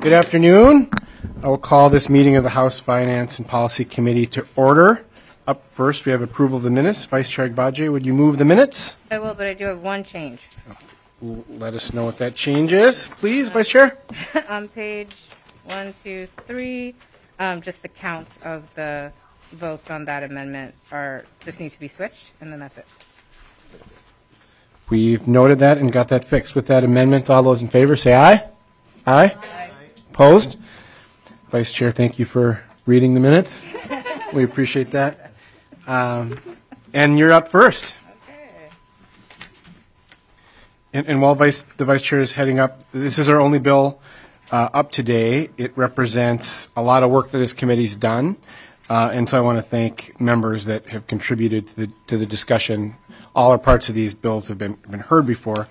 Good afternoon. I will call this meeting of the House Finance and Policy Committee to order. Up first, we have approval of the minutes. Vice Chair Agbaje, would you move the minutes? I will, but I do have one change. Let us know what that change is, please, Vice Chair. On page 1, 2, 3, just the count of the votes on that amendment just need to be switched, and then that's it. We've noted that and got that fixed. With that amendment, all those in favor say aye. Aye. Aye. Opposed? Vice Chair, thank you for reading the minutes. We appreciate that. And you're up first. Okay. And while the Vice Chair is heading up, this is our only bill up today. It represents a lot of work that this committee's done. And so I want to thank members that have contributed to the discussion. All our parts of these bills have been heard before,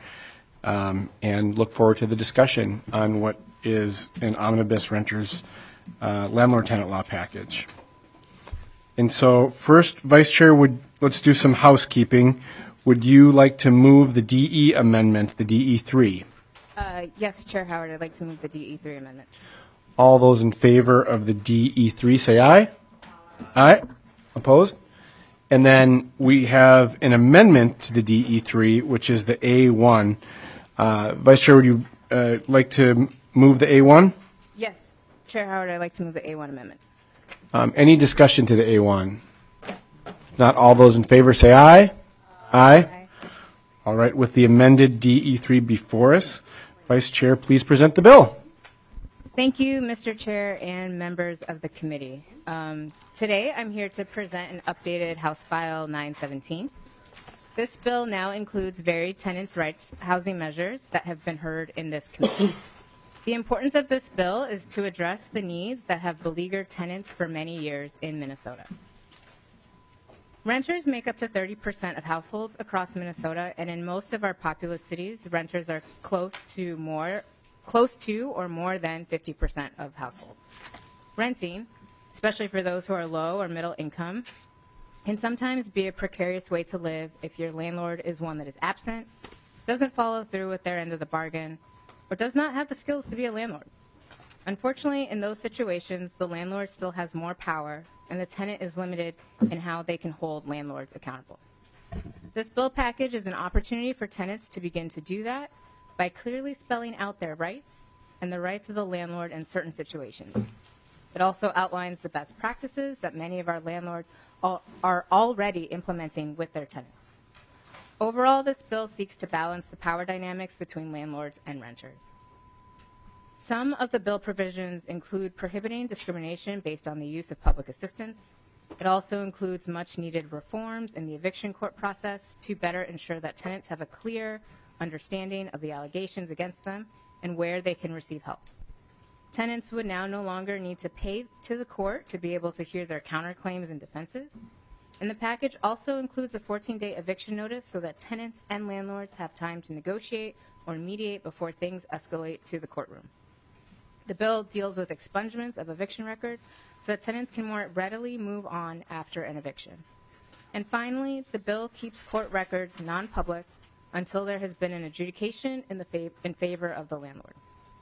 and look forward to the discussion on what is an omnibus renters landlord-tenant law package. And so first, Vice Chair, let's do some housekeeping. Would you like to move the DE amendment, the DE3? Yes, Chair Howard, I'd like to move the DE3 amendment. All those in favor of the DE3 say aye. Aye. Opposed? And then we have an amendment to the DE3, which is the A1. Vice Chair, would you like to move the A1? Yes, Chair Howard, I'd like to move the A1 amendment. Any discussion to the A1? Not all those in favor say aye. Aye. Aye. All right, with the amended DE3 before us, Vice Chair, please present the bill. Thank you, Mr. Chair and members of the committee. Today, I'm here to present an updated House File 917. This bill now includes varied tenants' rights housing measures that have been heard in this committee. The importance of this bill is to address the needs that have beleaguered tenants for many years in Minnesota. Renters make up to 30% of households across Minnesota, and in most of our populous cities, renters are close to or more than 50% of households. Renting, especially for those who are low or middle income, can sometimes be a precarious way to live if your landlord is one that is absent, doesn't follow through with their end of the bargain, or does not have the skills to be a landlord. Unfortunately, in those situations, the landlord still has more power, and the tenant is limited in how they can hold landlords accountable. This bill package is an opportunity for tenants to begin to do that by clearly spelling out their rights and the rights of the landlord in certain situations. It also outlines the best practices that many of our landlords are already implementing with their tenants. Overall, this bill seeks to balance the power dynamics between landlords and renters. Some of the bill provisions include prohibiting discrimination based on the use of public assistance. It also includes much-needed reforms in the eviction court process to better ensure that tenants have a clear understanding of the allegations against them and where they can receive help. Tenants would now no longer need to pay to the court to be able to hear their counterclaims and defenses. And the package also includes a 14-day eviction notice so that tenants and landlords have time to negotiate or mediate before things escalate to the courtroom. The bill deals with expungements of eviction records so that tenants can more readily move on after an eviction. And finally, the bill keeps court records non-public until there has been an adjudication in favor of the landlord.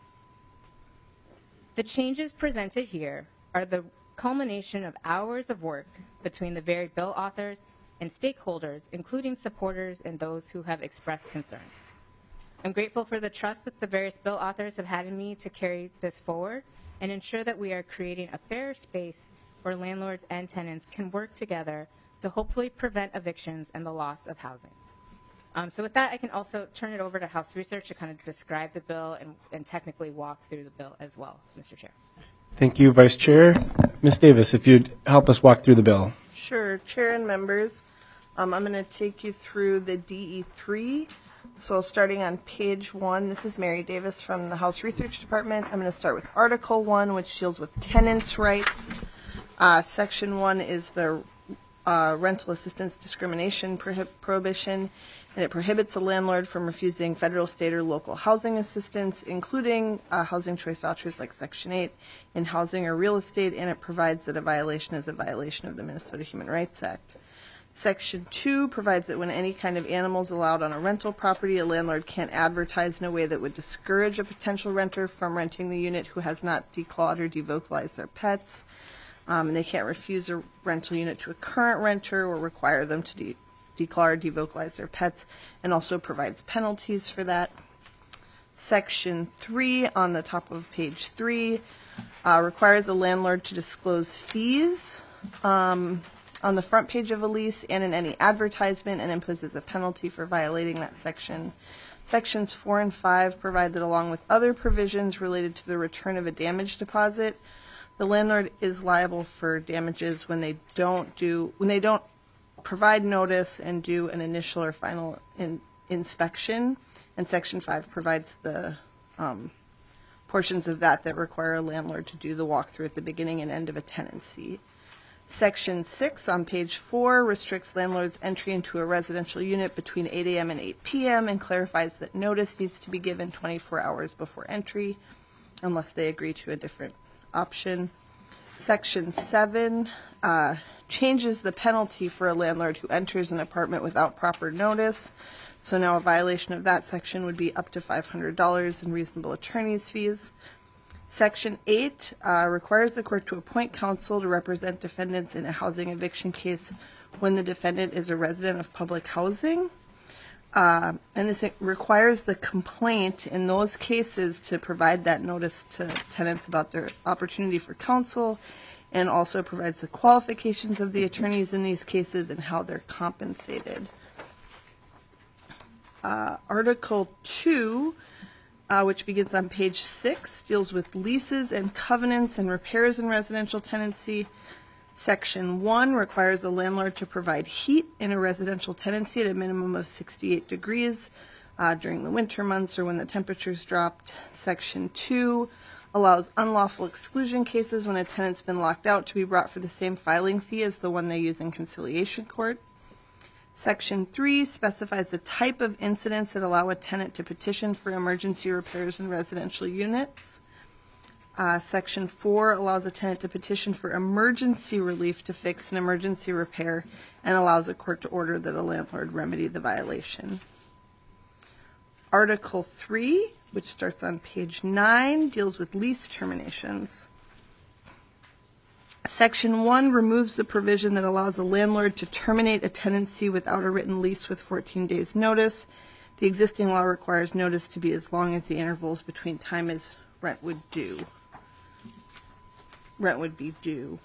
The changes presented here are the culmination of hours of work between the varied bill authors and stakeholders, including supporters and those who have expressed concerns. I'm grateful for the trust that the various bill authors have had in me to carry this forward and ensure that we are creating a fair space where landlords and tenants can work together to hopefully prevent evictions and the loss of housing. So with that, I can also turn it over to House Research to kind of describe the bill and technically walk through the bill as well, Mr. Chair. Thank you, Vice Chair. Ms. Davis, if you'd help us walk through the bill. Sure, Chair and members. I'm going to take you through the DE3. So starting on page 1, this is Mary Davis from the House Research Department. I'm going to start with Article 1, which deals with tenants' rights. Section 1 is the rental assistance discrimination prohibition, and it prohibits a landlord from refusing federal, state, or local housing assistance, including housing choice vouchers like Section 8 in housing or real estate, and it provides that a violation is a violation of the Minnesota Human Rights Act. Section 2 provides that when any kind of animal is allowed on a rental property, a landlord can't advertise in a way that would discourage a potential renter from renting the unit who has not declawed or devocalized their pets. And they can't refuse a rental unit to a current renter or require them to declaw or devocalize their pets, and also provides penalties for that. Section 3 on the top of page 3 requires a landlord to disclose fees on the front page of a lease and in any advertisement, and imposes a penalty for violating that section. Sections 4 and 5 provide that along with other provisions related to the return of a damage deposit, the landlord is liable for damages when they don't provide notice and do an initial or final inspection. And Section 5 provides the portions of that require a landlord to do the walkthrough at the beginning and end of a tenancy. Section 6 on page 4 restricts landlords' entry into a residential unit between 8 a.m. and 8 p.m. and clarifies that notice needs to be given 24 hours before entry unless they agree to a different option. Section 7 changes the penalty for a landlord who enters an apartment without proper notice. So now a violation of that section would be up to $500 in reasonable attorney's fees. Section 8 requires the court to appoint counsel to represent defendants in a housing eviction case when the defendant is a resident of public housing. And this requires the complaint in those cases to provide that notice to tenants about their opportunity for counsel, and also provides the qualifications of the attorneys in these cases and how they're compensated. Article 2, which begins on page 6, deals with leases and covenants and repairs in residential tenancy. Section 1 requires the landlord to provide heat in a residential tenancy at a minimum of 68 degrees during the winter months or when the temperatures dropped. Section 2 allows unlawful exclusion cases when a tenant's been locked out to be brought for the same filing fee as the one they use in conciliation court. Section 3 specifies the type of incidents that allow a tenant to petition for emergency repairs in residential units. Section 4 allows a tenant to petition for emergency relief to fix an emergency repair and allows a court to order that a landlord remedy the violation. Article 3, which starts on page 9, deals with lease terminations. Section 1 removes the provision that allows a landlord to terminate a tenancy without a written lease with 14 days' notice. The existing law requires notice to be as long as the intervals between time as rent would be due.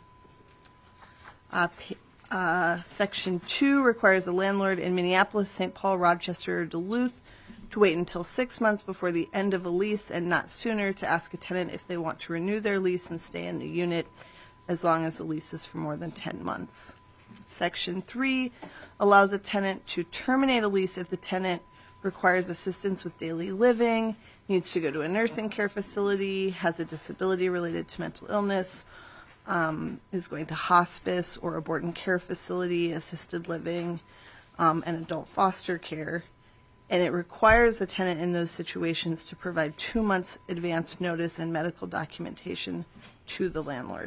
Section 2 requires a landlord in Minneapolis, St. Paul, Rochester, or Duluth to wait until 6 months before the end of a lease and not sooner to ask a tenant if they want to renew their lease and stay in the unit as long as the lease is for more than 10 months. Section 3 allows a tenant to terminate a lease if the tenant requires assistance with daily living, needs to go to a nursing care facility, has a disability related to mental illness, is going to hospice or a board and care facility, assisted living, and adult foster care. And it requires a tenant in those situations to provide 2 months advance notice and medical documentation to the landlord.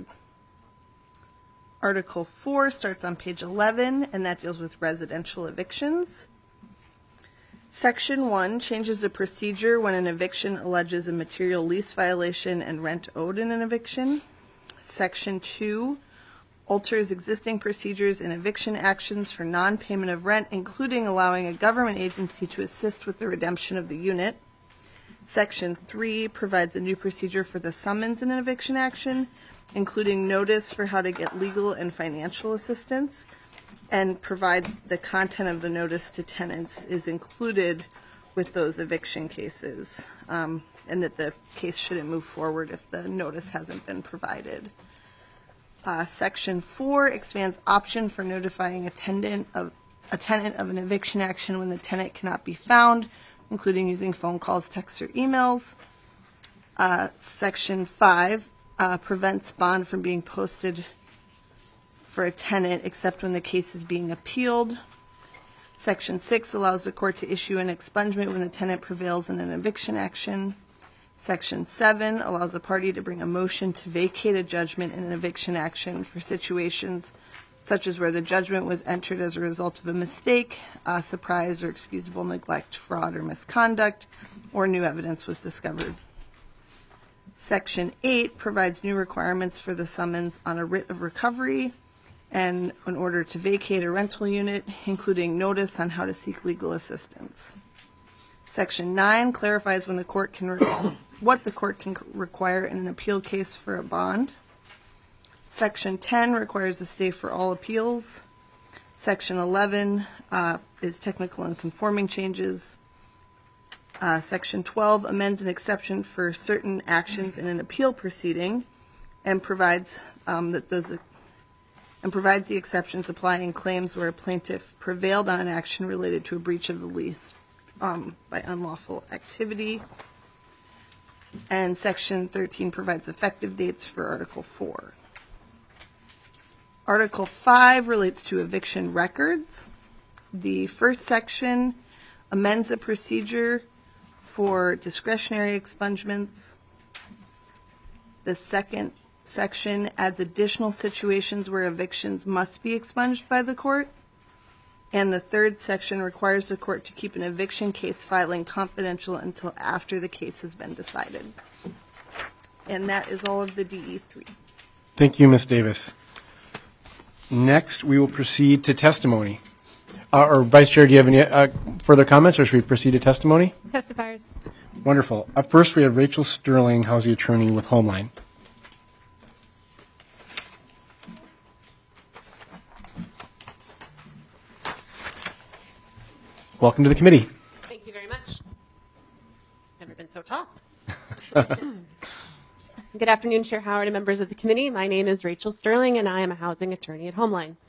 Article 4 starts on page 11, and that deals with residential evictions. Section 1 changes the procedure when an eviction alleges a material lease violation and rent owed in an eviction. Section 2 alters existing procedures in eviction actions for non-payment of rent, including allowing a government agency to assist with the redemption of the unit. Section 3 provides a new procedure for the summons in an eviction action, including notice for how to get legal and financial assistance, and provide the content of the notice to tenants is included with those eviction cases, and that the case shouldn't move forward if the notice hasn't been provided. Section 4 expands option for notifying a tenant of an eviction action when the tenant cannot be found, including using phone calls, texts, or emails. Section 5 prevents bond from being posted for a tenant except when the case is being appealed. Section 6 allows the court to issue an expungement when the tenant prevails in an eviction action. Section 7 allows a party to bring a motion to vacate a judgment in an eviction action for situations such as where the judgment was entered as a result of a mistake, surprise or excusable neglect, fraud, or misconduct, or new evidence was discovered. Section 8 provides new requirements for the summons on a writ of recovery and in order to vacate a rental unit, including notice on how to seek legal assistance. Section 9 clarifies when the court can what the court can require in an appeal case for a bond. Section 10 requires a stay for all appeals. Section 11 is technical and conforming changes. Section 12 amends an exception for certain actions in an appeal proceeding and provides the exceptions apply in claims where a plaintiff prevailed on an action related to a breach of the lease by unlawful activity. And Section 13 provides effective dates for Article 4. Article 5 relates to eviction records. The first section amends the procedure for discretionary expungements. The second section adds additional situations where evictions must be expunged by the court. And the third section requires the court to keep an eviction case filing confidential until after the case has been decided. And that is all of the DE3. Thank you, Ms. Davis. Next, we will proceed to testimony. Or Vice Chair, do you have any further comments, or should we proceed to testimony? Testifiers. Wonderful. Up first, we have Rachel Sterling, housing attorney with Homeline. Welcome to the committee. Thank you very much. Never been so tall. Good afternoon, Chair Howard and members of the committee. My name is Rachel Sterling, and I am a housing attorney at Homeline.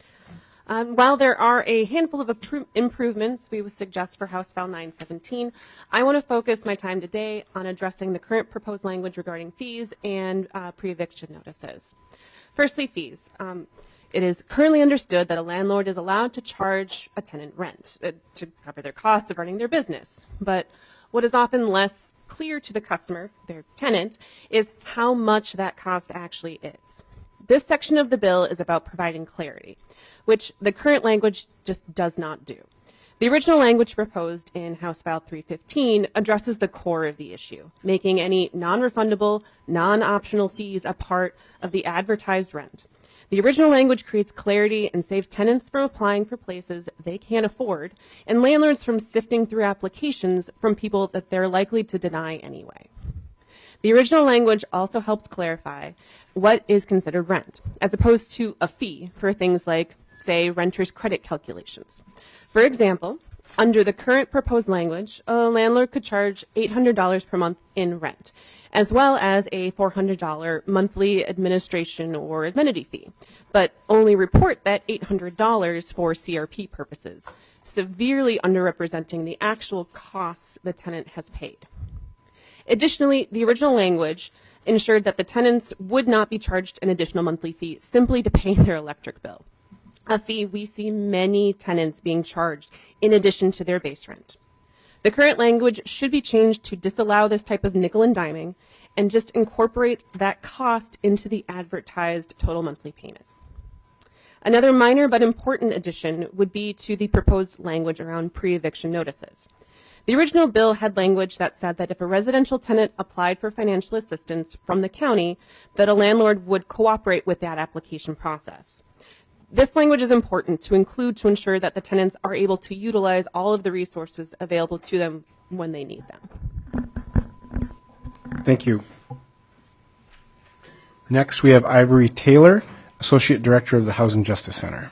While there are a handful of improvements we would suggest for House File 917, I want to focus my time today on addressing the current proposed language regarding fees and pre-eviction notices. Firstly, fees. It is currently understood that a landlord is allowed to charge a tenant rent to cover their costs of running their business. But what is often less clear to the customer, their tenant, is how much that cost actually is. This section of the bill is about providing clarity, which the current language just does not do. The original language proposed in House File 315 addresses the core of the issue, making any non-refundable, non-optional fees a part of the advertised rent. The original language creates clarity and saves tenants from applying for places they can't afford and landlords from sifting through applications from people that they're likely to deny anyway. The original language also helps clarify what is considered rent, as opposed to a fee for things like, say, renters' credit calculations. For example, under the current proposed language, a landlord could charge $800 per month in rent, as well as a $400 monthly administration or amenity fee, but only report that $800 for CRP purposes, severely underrepresenting the actual costs the tenant has paid. Additionally, the original language ensured that the tenants would not be charged an additional monthly fee simply to pay their electric bill, a fee we see many tenants being charged in addition to their base rent. The current language should be changed to disallow this type of nickel and diming and just incorporate that cost into the advertised total monthly payment. Another minor but important addition would be to the proposed language around pre-eviction notices. The original bill had language that said that if a residential tenant applied for financial assistance from the county, that a landlord would cooperate with that application process. This language is important to include to ensure that the tenants are able to utilize all of the resources available to them when they need them. Thank you. Next, we have Ivory Taylor, Associate Director of the Housing Justice Center.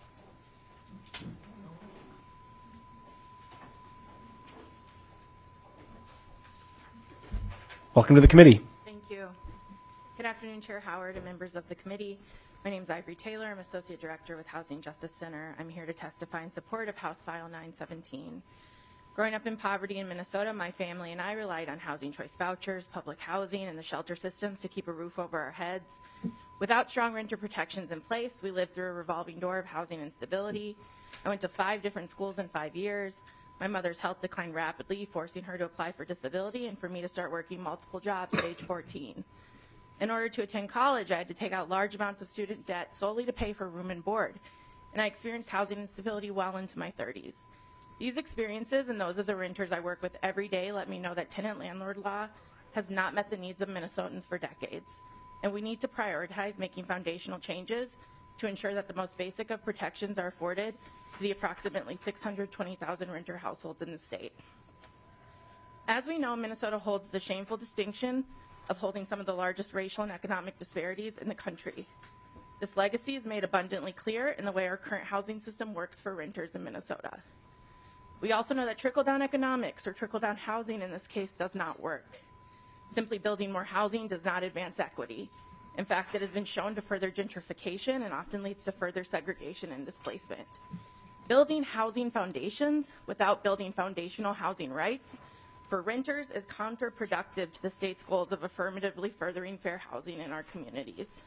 Welcome to the committee. Thank you. Good afternoon, Chair Howard and members of the committee. My name is Ivory Taylor. I'm Associate Director with Housing Justice Center. I'm here to testify in support of House File 917. Growing up in poverty in Minnesota, my family and I relied on housing choice vouchers, public housing, and the shelter systems to keep a roof over our heads. Without strong renter protections in place, we lived through a revolving door of housing instability. I went to 5 different schools in 5 years. My mother's health declined rapidly, forcing her to apply for disability and for me to start working multiple jobs at age 14. In order to attend college, I had to take out large amounts of student debt solely to pay for room and board, and I experienced housing instability well into my 30s. These experiences and those of the renters I work with every day let me know that tenant-landlord law has not met the needs of Minnesotans for decades, and we need to prioritize making foundational changes to ensure that the most basic of protections are afforded to the approximately 620,000 renter households in the state. As we know, Minnesota holds the shameful distinction of holding some of the largest racial and economic disparities in the country. This legacy is made abundantly clear in the way our current housing system works for renters in Minnesota. We also know that trickle-down economics, or trickle-down housing in this case, does not work. Simply building more housing does not advance equity. In fact, it has been shown to further gentrification and often leads to further segregation and displacement. Building housing foundations without building foundational housing rights for renters is counterproductive to the state's goals of affirmatively furthering fair housing in our communities.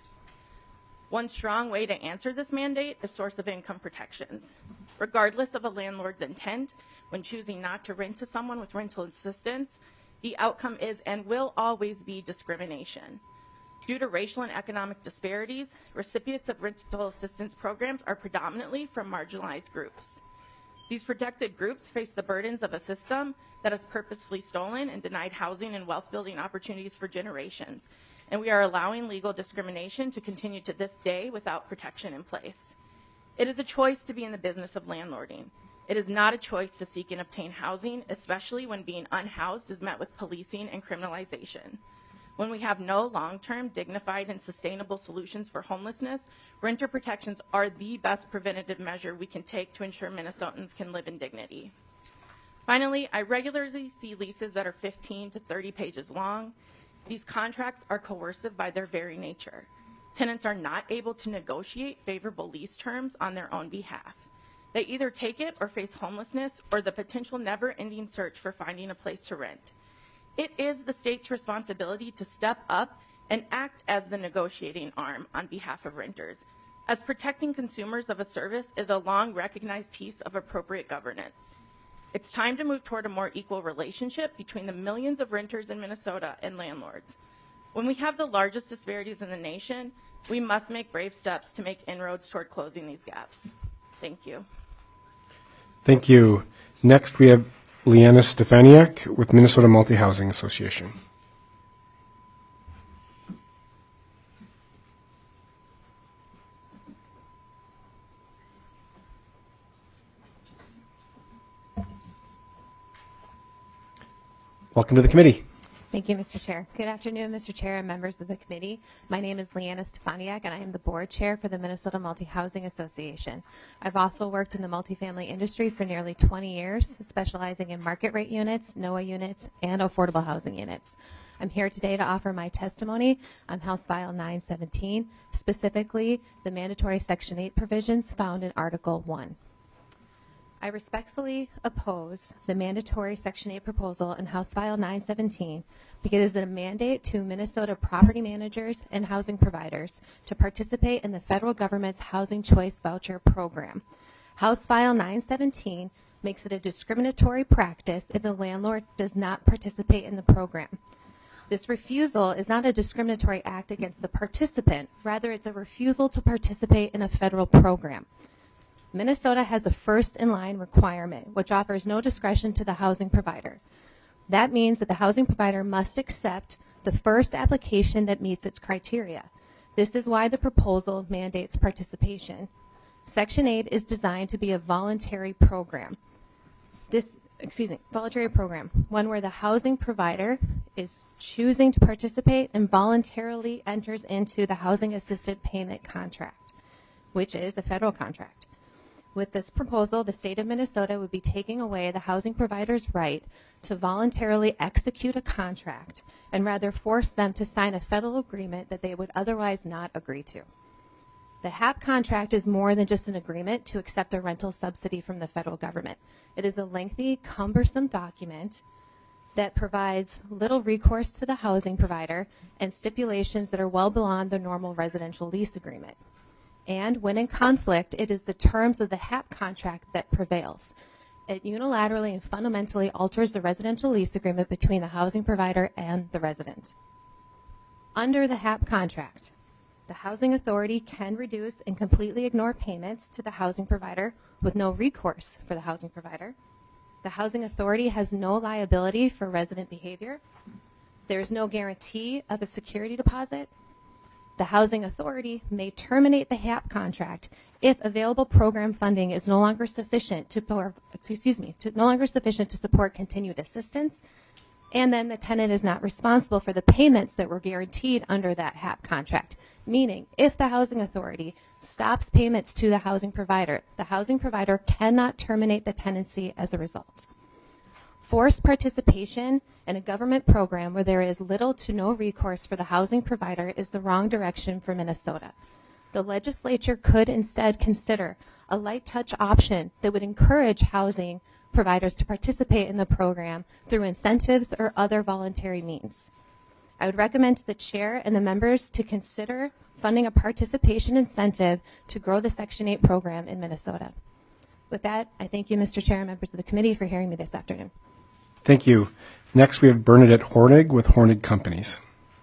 One strong way to answer this mandate is source of income protections. Regardless of a landlord's intent, when choosing not to rent to someone with rental assistance, the outcome is and will always be discrimination. Due to racial and economic disparities, recipients of rental assistance programs are predominantly from marginalized groups. These protected groups face the burdens of a system that has purposefully stolen and denied housing and wealth-building opportunities for generations, and we are allowing legal discrimination to continue to this day without protection in place. It is a choice to be in the business of landlording. It is not a choice to seek and obtain housing, especially when being unhoused is met with policing and criminalization. When we have no long-term, dignified, and sustainable solutions for homelessness, renter protections are the best preventative measure we can take to ensure Minnesotans can live in dignity. Finally, I regularly see leases that are 15 to 30 pages long. These contracts are coercive by their very nature. Tenants are not able to negotiate favorable lease terms on their own behalf. They either take it or face homelessness or the potential never-ending search for finding a place to rent. It is the state's responsibility to step up and act as the negotiating arm on behalf of renters, as protecting consumers of a service is a long-recognized piece of appropriate governance. It's time to move toward a more equal relationship between the millions of renters in Minnesota and landlords. When we have the largest disparities in the nation, we must make brave steps to make inroads toward closing these gaps. Thank you. Thank you. Next, we have Leanna Stefaniak with Minnesota Multi-Housing Association. Welcome to the committee. Thank you, Mr. Chair. Good afternoon, Mr. Chair and members of the committee. My name is Leanna Stefaniak, and I am the board chair for the Minnesota Multi-Housing Association. I've also worked in the multifamily industry for nearly 20 years, specializing in market rate units, NOAA units, and affordable housing units. I'm here today to offer my testimony on House File 917, specifically the mandatory Section 8 provisions found in Article 1. I respectfully oppose the mandatory Section 8 proposal in House File 917 because it is a mandate to Minnesota property managers and housing providers to participate in the federal government's Housing Choice Voucher program. House File 917 makes it a discriminatory practice if the landlord does not participate in the program. This refusal is not a discriminatory act against the participant, rather it's a refusal to participate in a federal program. Minnesota has a first-in-line requirement, which offers no discretion to the housing provider. That means that the housing provider must accept the first application that meets its criteria. This is why the proposal mandates participation. Section 8 is designed to be a voluntary program. Voluntary program, one where the housing provider is choosing to participate and voluntarily enters into the housing assisted payment contract, which is a federal contract. With this proposal, the state of Minnesota would be taking away the housing provider's right to voluntarily execute a contract and rather force them to sign a federal agreement that they would otherwise not agree to. The HAP contract is more than just an agreement to accept a rental subsidy from the federal government. It is a lengthy, cumbersome document that provides little recourse to the housing provider and stipulations that are well beyond the normal residential lease agreement. And when in conflict, it is the terms of the HAP contract that prevails. It unilaterally and fundamentally alters the residential lease agreement between the housing provider and the resident. Under the HAP contract, the Housing Authority can reduce and completely ignore payments to the housing provider with no recourse for the housing provider. The Housing Authority has no liability for resident behavior. There is no guarantee of a security deposit. The Housing Authority may terminate the HAP contract if available program funding is no longer sufficient to support continued assistance, and then the tenant is not responsible for the payments that were guaranteed under that HAP contract. Meaning, if the Housing Authority stops payments to the housing provider cannot terminate the tenancy as a result. Forced participation in a government program where there is little to no recourse for the housing provider is the wrong direction for Minnesota. The legislature could instead consider a light touch option that would encourage housing providers to participate in the program through incentives or other voluntary means. I would recommend to the chair and the members to consider funding a participation incentive to grow the Section 8 program in Minnesota. With that, I thank you, Mr. Chair and members of the committee, for hearing me this afternoon. Thank you. Next, we have Bernadette Hornig with Hornig Companies.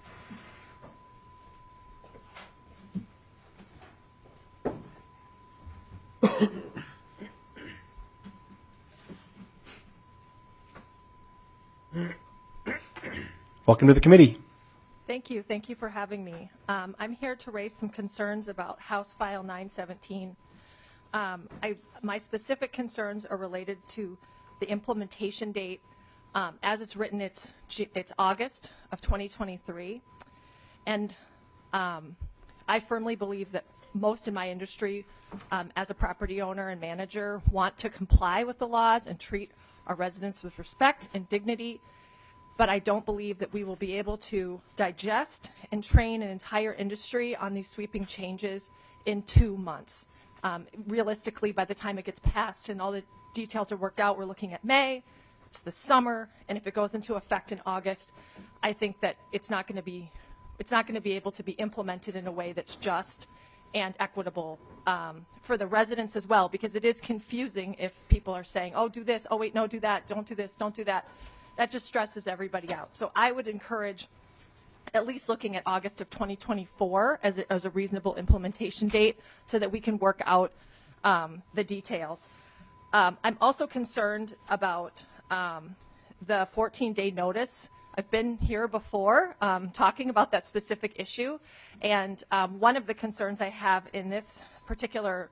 Welcome to the committee. Thank you. Thank you for having me. I'm here to raise some concerns about House File 917. My specific concerns are related to the implementation date. As it's written, it's August of 2023. And I firmly believe that most in my industry, as a property owner and manager, want to comply with the laws and treat our residents with respect and dignity. But I don't believe that we will be able to digest and train an entire industry on these sweeping changes in 2 months. Realistically, by the time it gets passed and all the details are worked out, we're looking at May, it's the summer, and if it goes into effect in August, I think that it's not going to be able to be implemented in a way that's just and equitable for the residents as well, because it is confusing if people are saying, oh, do this, oh, wait, no, do that, don't do this, don't do that. That just stresses everybody out. So I would encourage at least looking at August of 2024 as a reasonable implementation date so that we can work out the details. I'm also concerned about the 14-day notice. I've been here before talking about that specific issue, and one of the concerns I have in this particular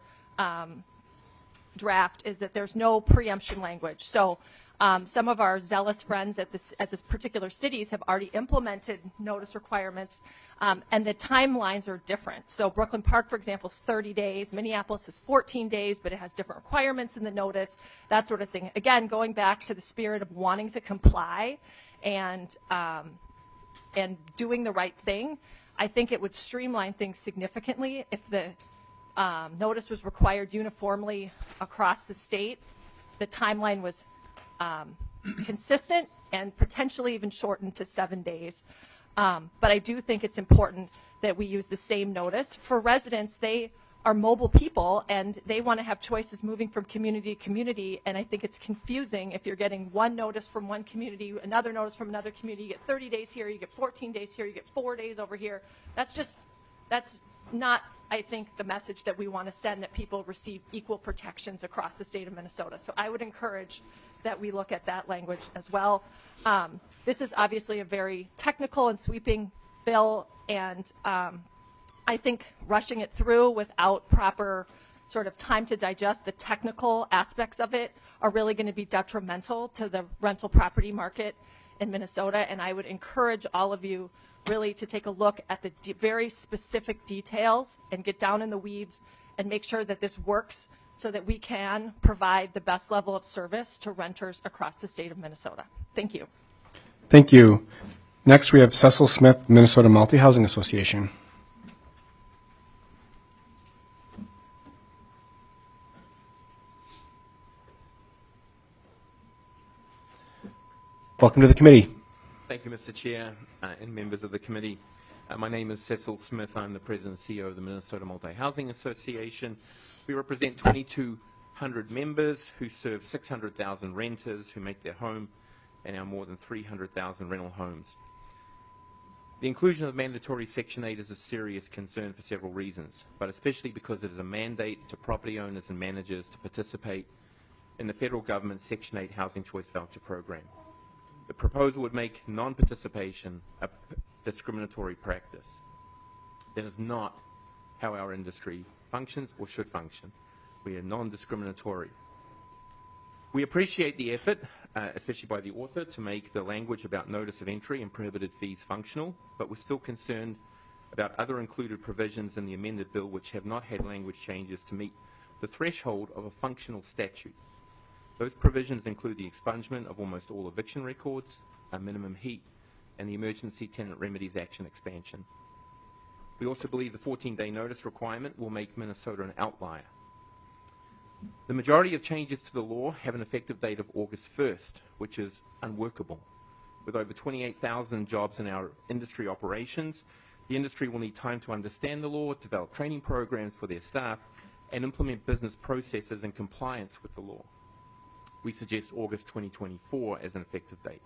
draft is that there's no preemption language. So some of our zealous friends at this particular cities have already implemented notice requirements, and the timelines are different. So Brooklyn Park, for example, is 30 days. Minneapolis is 14 days, but it has different requirements in the notice, that sort of thing. Again, going back to the spirit of wanting to comply and doing the right thing, I think it would streamline things significantly if the notice was required uniformly across the state. The timeline was consistent and potentially even shortened to 7 days. But I do think it's important that we use the same notice. For residents, they are mobile people and they want to have choices moving from community to community, and I think it's confusing if you're getting one notice from one community, another notice from another community, you get 30 days here, you get 14 days here, you get 4 days over here. That's not, I think, the message that we want to send, that people receive equal protections across the state of Minnesota. So I would encourage that we look at that language as well. This is obviously a very technical and sweeping bill, and I think rushing it through without proper sort of time to digest the technical aspects of it are really going to be detrimental to the rental property market in Minnesota, and I would encourage all of you really to take a look at the very specific details and get down in the weeds and make sure that this works so that we can provide the best level of service to renters across the state of Minnesota. Thank you. Thank you. Next, we have Cecil Smith, Minnesota Multi-Housing Association. Welcome to the committee. Thank you, Mr. Chair, and members of the committee. My name is Cecil Smith. I'm the President and CEO of the Minnesota Multi-Housing Association. We represent 2,200 members who serve 600,000 renters who make their home in our more than 300,000 rental homes. The inclusion of mandatory Section 8 is a serious concern for several reasons, but especially because it is a mandate to property owners and managers to participate in the federal government's Section 8 Housing Choice Voucher program. The proposal would make non-participation a discriminatory practice. That is not how our industry functions or should function. We are non-discriminatory. We appreciate the effort, especially by the author, to make the language about notice of entry and prohibited fees functional, but we're still concerned about other included provisions in the amended bill which have not had language changes to meet the threshold of a functional statute. Those provisions include the expungement of almost all eviction records, a minimum heat, and the Emergency Tenant Remedies Action expansion. We also believe the 14-day notice requirement will make Minnesota an outlier. The majority of changes to the law have an effective date of August 1st, which is unworkable. With over 28,000 jobs in our industry operations, the industry will need time to understand the law, develop training programs for their staff, and implement business processes in compliance with the law. We suggest August 2024 as an effective date.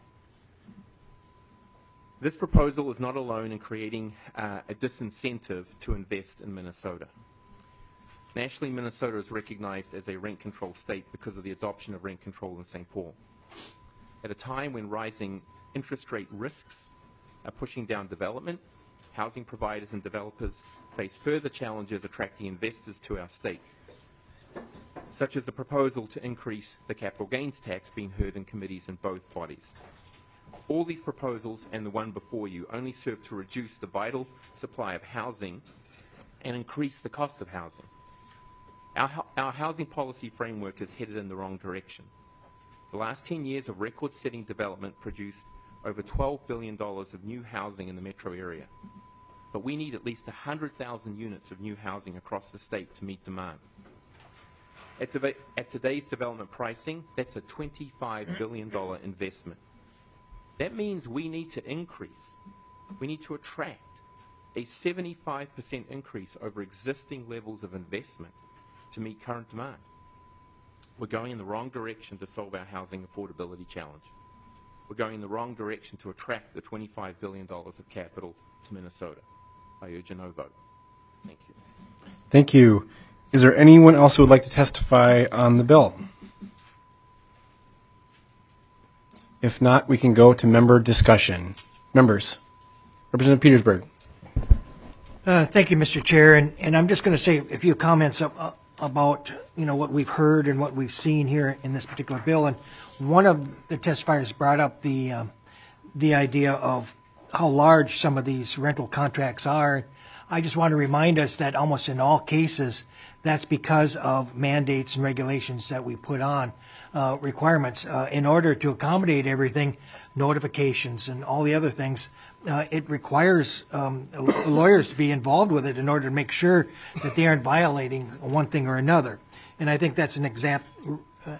This proposal is not alone in creating a disincentive to invest in Minnesota. Nationally, Minnesota is recognized as a rent control state because of the adoption of rent control in St. Paul. At a time when rising interest rate risks are pushing down development, housing providers and developers face further challenges attracting investors to our state, such as the proposal to increase the capital gains tax being heard in committees in both bodies. All these proposals and the one before you only serve to reduce the vital supply of housing and increase the cost of housing. Our housing policy framework is headed in the wrong direction. The last 10 years of record-setting development produced over $12 billion of new housing in the metro area. But we need at least 100,000 units of new housing across the state to meet demand. At today's development pricing, that's a $25 billion investment. That means we need to increase, we need to attract a 75% increase over existing levels of investment to meet current demand. We're going in the wrong direction to solve our housing affordability challenge. We're going in the wrong direction to attract the $25 billion of capital to Minnesota. I urge a no vote. Thank you. Thank you. Is there anyone else who would like to testify on the bill? If not, we can go to member discussion. Members. Representative Petersburg. Thank you, Mr. Chair. And I'm just going to say a few comments about what we've heard and what we've seen here in this particular bill. And one of the testifiers brought up the idea of how large some of these rental contracts are. I just want to remind us that almost in all cases, that's because of mandates and regulations that we put on, requirements. In order to accommodate everything, notifications and all the other things, it requires lawyers to be involved with it in order to make sure that they aren't violating one thing or another. And I think that's an example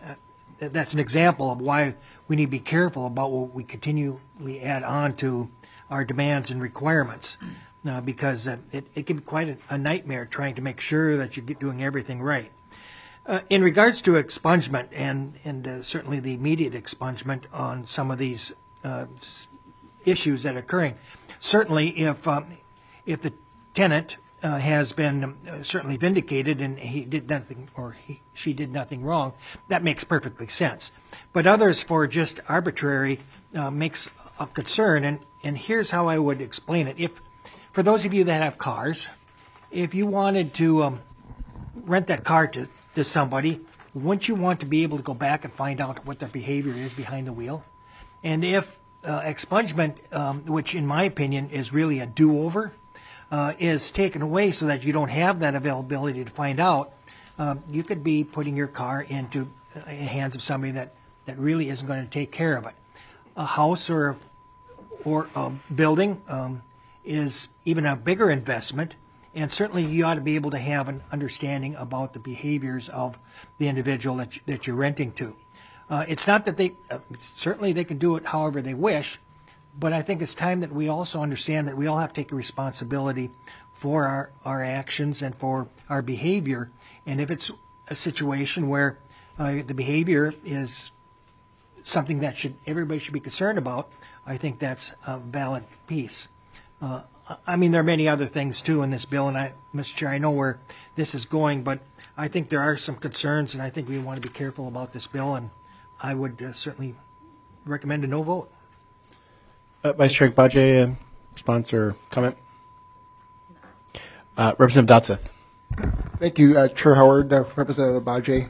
of why we need to be careful about what we continually add on to our demands and requirements, because it can be quite a nightmare trying to make sure that you're doing everything right. In regards to expungement and certainly the immediate expungement on some of these issues that are occurring, certainly if the tenant has been certainly vindicated and he did nothing or she did nothing wrong, that makes perfectly sense. But others for just arbitrary makes a concern, and here's how I would explain it. If for those of you that have cars, if you wanted to rent that car to somebody, wouldn't you want to be able to go back and find out what their behavior is behind the wheel? And if expungement, which in my opinion is really a do-over, is taken away so that you don't have that availability to find out, you could be putting your car into the hands of somebody that really isn't going to take care of it. A house or a building is even a bigger investment, and certainly you ought to be able to have an understanding about the behaviors of the individual that you're renting to. It's not that certainly they can do it however they wish, but I think it's time that we also understand that we all have to take a responsibility for our actions and for our behavior. And if it's a situation where the behavior is something that everybody should be concerned about, I think that's a valid piece. I mean, there are many other things too in this bill, and Mr. Chair, I know where this is going, but I think there are some concerns, and I think we want to be careful about this bill, and I would certainly recommend a no vote. Vice Chair Agbaje, response or comment? Representative Dotseth. Thank you, Chair Howard, Representative Agbaje.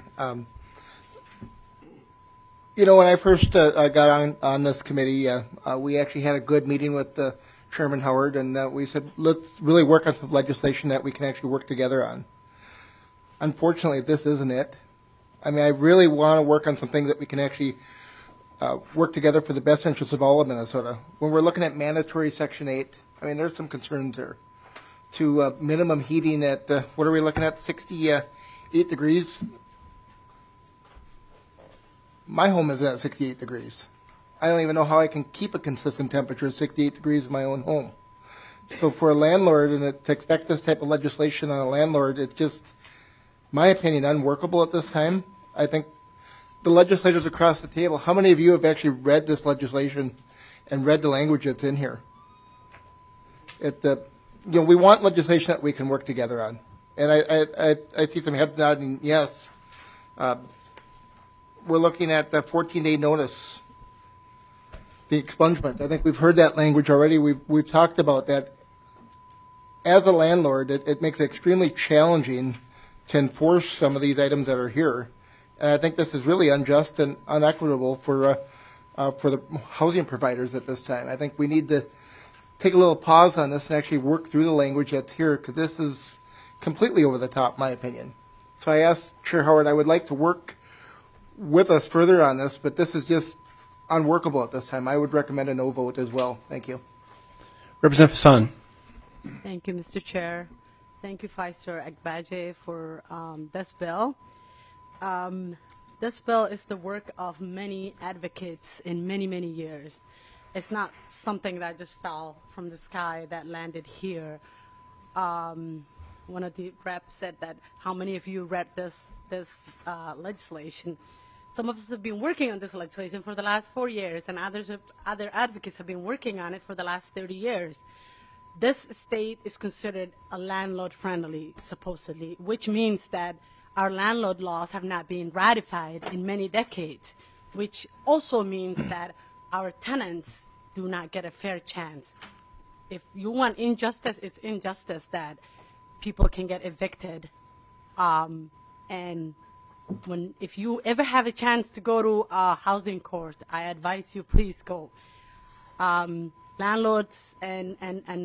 When I first got on this committee, we actually had a good meeting with Chairman Howard, and we said, let's really work on some legislation that we can actually work together on. Unfortunately, this isn't it. I mean, I really want to work on some things that we can actually work together for the best interests of all of Minnesota. When we're looking at mandatory Section 8, I mean, there's some concerns there. To minimum heating at, what are we looking at, 68 degrees? My home is at 68 degrees. I don't even know how I can keep a consistent temperature of 68 degrees in my own home. So for a landlord, and to expect this type of legislation on a landlord, it's just, my opinion, unworkable at this time. I think the legislators across the table, how many of you have actually read this legislation and read the language that's in here? We want legislation that we can work together on. And I see some heads nodding yes. We're looking at the 14-day notice, the expungement. I think we've heard that language already. We've talked about that. As a landlord, it makes it extremely challenging to enforce some of these items that are here. And I think this is really unjust and unequitable for the housing providers at this time. I think we need to take a little pause on this and actually work through the language that's here, because this is completely over the top, in my opinion. So I asked Chair Howard, I would like to work with us further on this, but this is just unworkable at this time. I would recommend a no vote as well. Thank you. Representative Hassan. Thank you, Mr. Chair. Thank you, Vice Chair Agbaje, for this bill. This bill is the work of many advocates in many, many years. It's not something that just fell from the sky that landed here. One of the reps said that how many of you read this legislation? Some of us have been working on this legislation for the last 4 years, and other advocates have been working on it for the last 30 years. This state is considered a landlord-friendly, supposedly, which means that our landlord laws have not been ratified in many decades, which also means that our tenants do not get a fair chance. If you want injustice, it's injustice that people can get evicted. And if you ever have a chance to go to a housing court, I advise you, please go. Landlords and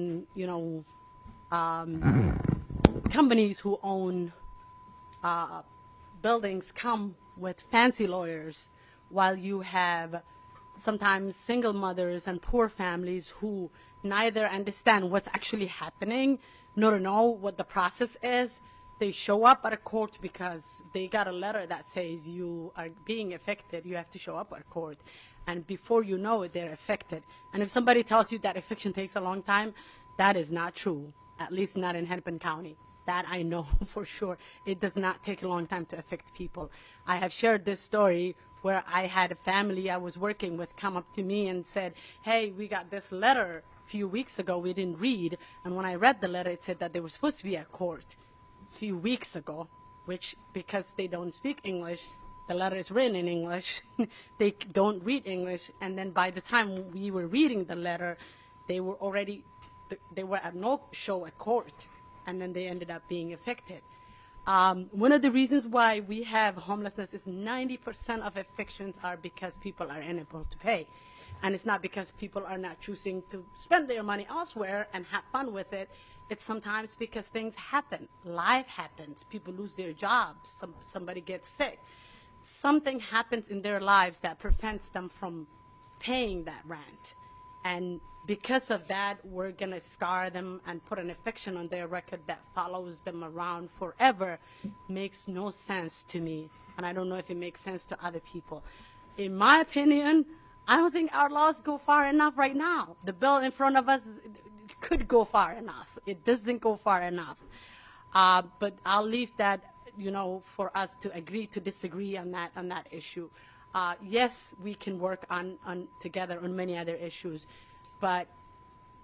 companies who own buildings come with fancy lawyers, while you have sometimes single mothers and poor families who neither understand what's actually happening nor know what the process is. They show up at a court because they got a letter that says you are being affected, you have to show up at court. And before you know it, they're affected. And if somebody tells you that eviction takes a long time, that is not true, at least not in Hennepin County. That I know for sure. It does not take a long time to affect people. I have shared this story where I had a family I was working with come up to me and said, hey, we got this letter a few weeks ago we didn't read. And when I read the letter, it said that they were supposed to be at court a few weeks ago, which, because they don't speak English, the letter is written in English, they don't read English. And then by the time we were reading the letter, they were at no show at court. And then they ended up being affected. One of the reasons why we have homelessness is 90% of evictions are because people are unable to pay. And it's not because people are not choosing to spend their money elsewhere and have fun with it. It's sometimes because things happen. Life happens. People lose their jobs. Somebody gets sick. Something happens in their lives that prevents them from paying that rent. And because of that, we're going to scar them and put an eviction on their record that follows them around forever. Makes no sense to me. And I don't know if it makes sense to other people. In my opinion, I don't think our laws go far enough right now. The bill in front of us could go far enough. It doesn't go far enough. But I'll leave that, for us to agree to disagree on that issue. Yes, we can work on together on many other issues, but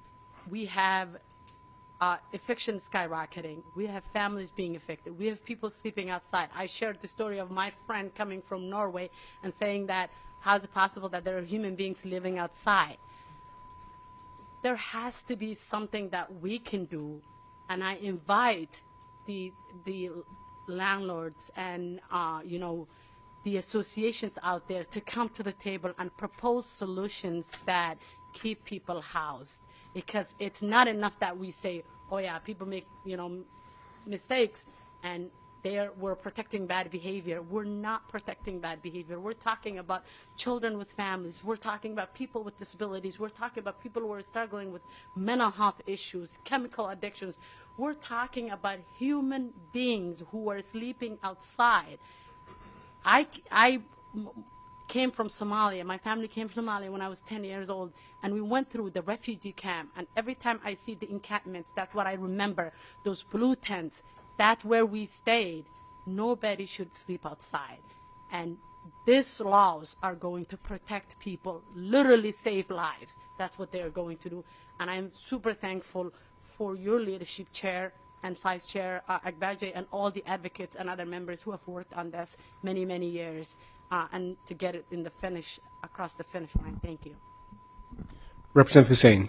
we have eviction skyrocketing. We have families being evicted. We have people sleeping outside. I shared the story of my friend coming from Norway and saying that how is it possible that there are human beings living outside? There has to be something that we can do, and I invite the landlords and the associations out there to come to the table and propose solutions that keep people housed. Because it's not enough that we say, oh yeah, people make mistakes and we're protecting bad behavior. We're not protecting bad behavior. We're talking about children with families. We're talking about people with disabilities. We're talking about people who are struggling with mental health issues, chemical addictions. We're talking about human beings who are sleeping outside. I came from Somalia. My family came from Somalia when I was 10 years old, and we went through the refugee camp. And every time I see the encampments, that's what I remember. Those blue tents, that's where we stayed. Nobody should sleep outside. And these laws are going to protect people, literally save lives. That's what they're going to do. And I'm super thankful for your leadership, Chair and Vice Chair Agbaje, and all the advocates and other members who have worked on this many, many years. And to get it in the finish, across the finish line. Thank you. Representative Hussain.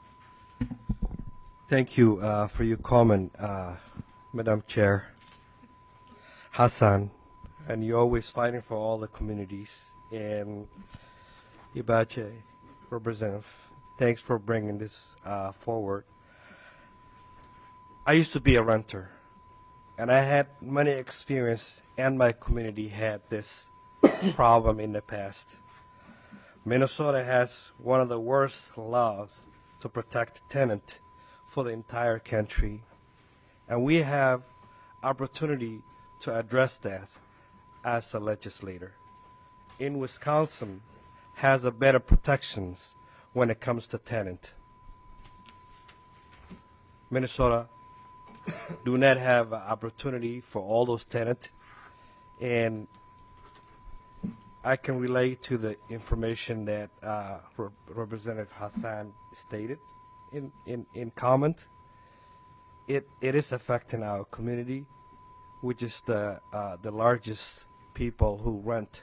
Thank you for your comment, Madam Chair. Hassan, and you're always fighting for all the communities. And Ibache, Representative, thanks for bringing this forward. I used to be a renter, and I had many experience, and my community had this problem in the past. Minnesota has one of the worst laws to protect tenant for the entire country, and we have opportunity to address that as a legislator. In Wisconsin, has a better protections when it comes to tenant. Minnesota do not have an opportunity for all those tenants, and I can relate to the information that Representative Hassan stated in comment. It is affecting our community, which is the largest people who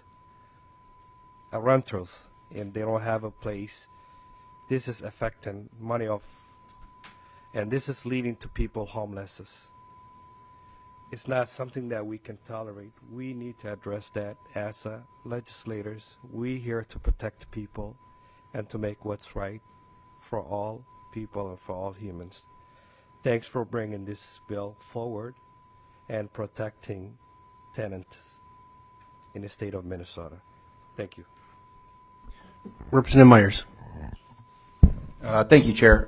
renters, and they don't have a place. This is affecting money of, and this is leading to people homelessness. It's not something that we can tolerate. We need to address that as legislators. We're here to protect people and to make what's right for all people and for all humans. Thanks for bringing this bill forward and protecting tenants in the state of Minnesota. Thank you. Representative Myers. Thank you, Chair.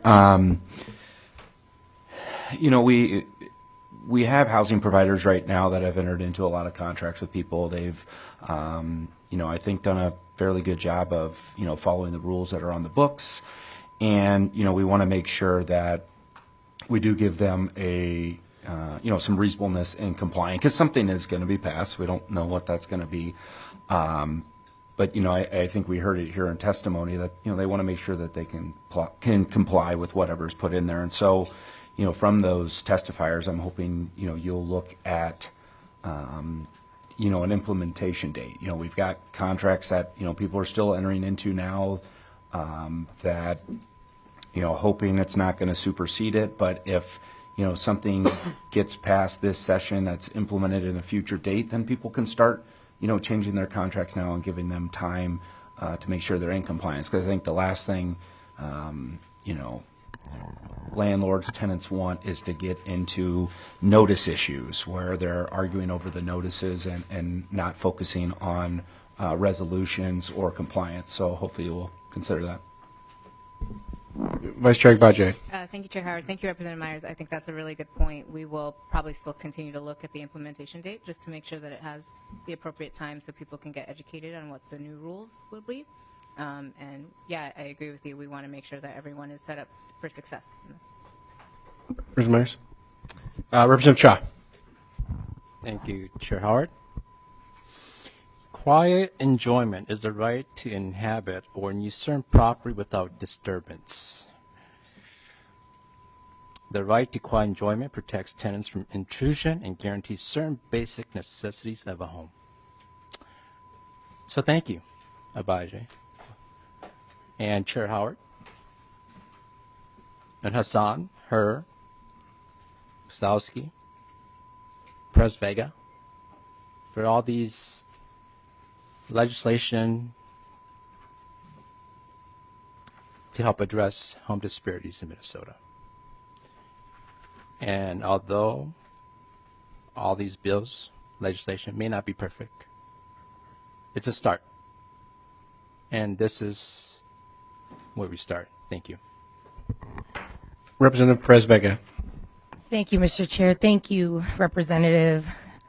We have housing providers right now that have entered into a lot of contracts with people. They've, I think, done a fairly good job of, following the rules that are on the books. And, we want to make sure that we do give them a, some reasonableness in complying, because something is going to be passed. We don't know what that's going to be. But, I think we heard it here in testimony that, they want to make sure that they can comply with whatever's put in there. And so, from those testifiers, I'm hoping, you'll look at, an implementation date. We've got contracts that, people are still entering into now that, hoping it's not going to supersede it. But if, something gets past this session that's implemented in a future date, then people can start, changing their contracts now and giving them time to make sure they're in compliance. Because I think the last thing, landlords, tenants want is to get into notice issues where they're arguing over the notices and not focusing on resolutions or compliance. So hopefully you will consider that. Vice Chair Agbaje. Thank you, Chair Howard. Thank you, Representative Myers. I think that's a really good point. We will probably still continue to look at the implementation date just to make sure that it has the appropriate time so people can get educated on what the new rules would be. And yeah, I agree with you. We want to make sure that everyone is set up for success. Representative Myers. Representative Cha. Thank you, Chair Howard. Quiet enjoyment is the right to inhabit or use certain property without disturbance. The right to quiet enjoyment protects tenants from intrusion and guarantees certain basic necessities of a home. So thank you, Abaje, and Chair Howard, and Hassan, Her, Stowski, Pres Vega, for all these legislation to help address home disparities in Minnesota. And although all these bills, legislation may not be perfect, it's a start. And this is where we start. Thank you. Representative Perez Vega. Thank you, Mr. Chair. Thank you, Representative.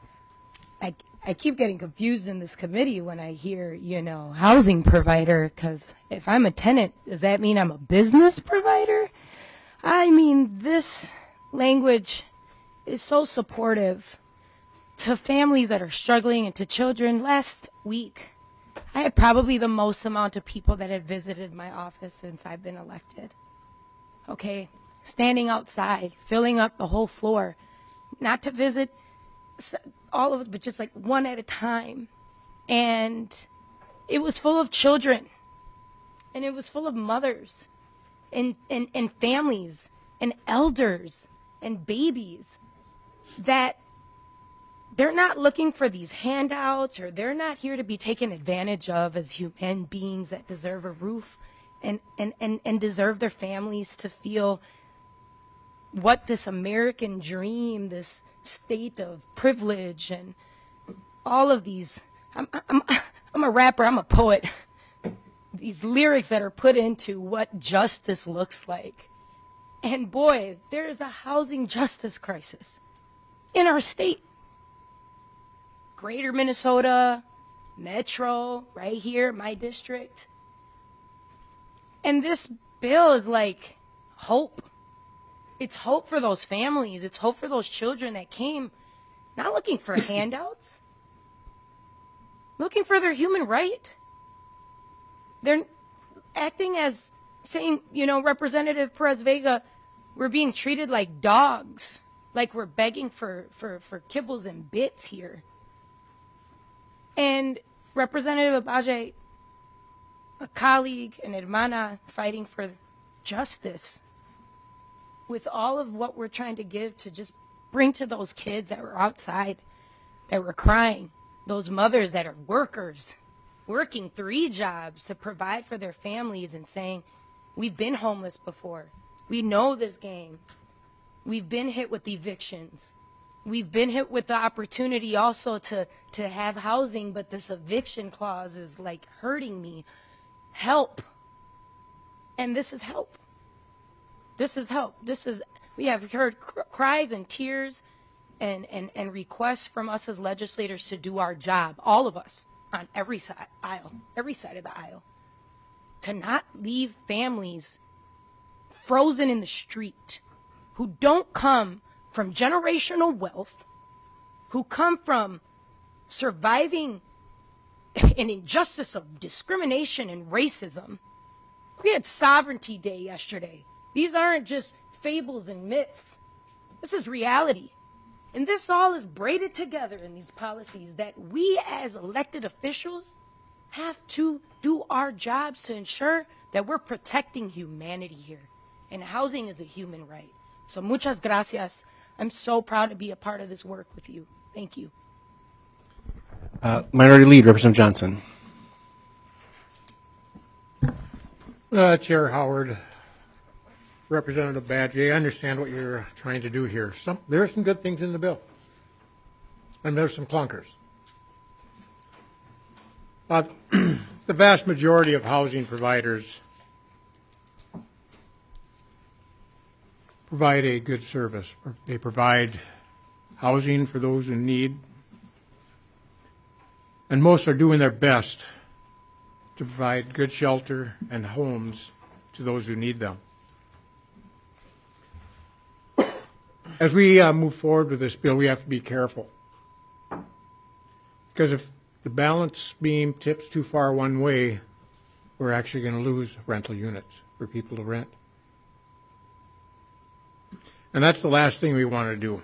I keep getting confused in this committee when I hear, housing provider, because if I'm a tenant, does that mean I'm a business provider? I mean, this language is so supportive to families that are struggling and to children. Last week, I had probably the most amount of people that had visited my office since I've been elected. Okay, standing outside, filling up the whole floor, not to visit all of us, but just like one at a time. And it was full of children, and it was full of mothers and families and elders and babies that they're not looking for these handouts, or they're not here to be taken advantage of as human beings that deserve a roof and deserve their families to feel what this American dream, this state of privilege, and all of these. I'm a rapper, I'm a poet. These lyrics that are put into what justice looks like. And boy, there is a housing justice crisis in our state. Greater Minnesota, Metro, right here, my district. And this bill is like hope. It's hope for those families. It's hope for those children that came not looking for handouts, looking for their human right. They're acting as saying, Representative Perez Vega, we're being treated like dogs, like we're begging for kibbles and bits here. And Representative Abaje, a colleague, an hermana, fighting for justice, with all of what we're trying to give to just bring to those kids that were outside, that were crying, those mothers that are workers, working 3 jobs to provide for their families, and saying, we've been homeless before. We know this game. We've been hit with evictions. We've been hit with the opportunity also to have housing, but this eviction clause is like hurting me. Help. And this is help. This is help. We have heard cries and tears and requests from us as legislators to do our job, all of us, on every side of the aisle, to not leave families frozen in the street, who don't come from generational wealth, who come from surviving an injustice of discrimination and racism. We had Sovereignty Day yesterday. These aren't just fables and myths. This is reality. And this all is braided together in these policies that we as elected officials have to do our jobs to ensure that we're protecting humanity here. And housing is a human right. So muchas gracias. I'm so proud to be a part of this work with you. Thank you. Minority Lead, Representative Johnson. Chair Howard, Representative Badgey, I understand what you're trying to do here. There are some good things in the bill, and there's some clunkers. The vast majority of housing providers provide a good service. They provide housing for those in need, and most are doing their best to provide good shelter and homes to those who need them. As we move forward with this bill, we have to be careful, because if the balance beam tips too far one way, we're actually going to lose rental units for people to rent. And that's the last thing we want to do.